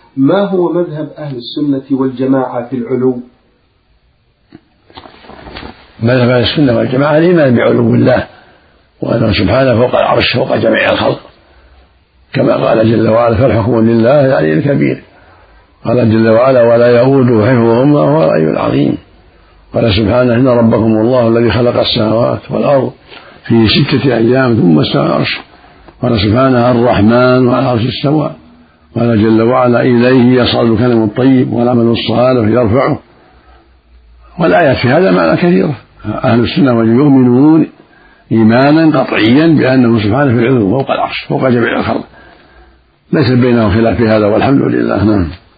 ما هو مذهب أهل السنة والجماعة في العلو؟ مذهب أهل السنة والجماعة الإيمان بعلو الله، وأنه سبحانه فوق العرش فوق جميع الخلق، كما قال جل وعلا فالحكم لله العلي الكبير. قال جل وعلا ولا يؤوده حفظهما وهو العلي العظيم. قال سبحانه إن ربكم الله الذي خلق السماوات والأرض في 6 أيام ثم استوى على العرش. قال سبحانه الرحمن وعلى العرش استوى. قال جل وعلا إليه يصعد الكلم الطيب والعمل الصالح يرفعه. والآيات في هذا معنى كثيرة. أهل السنة يؤمنون إيمانا قطعيا بأنه سبحانه في العلو فوق العرش فوق جميع الخلق، ليس بينهم خلاف في هذا والحمد لله.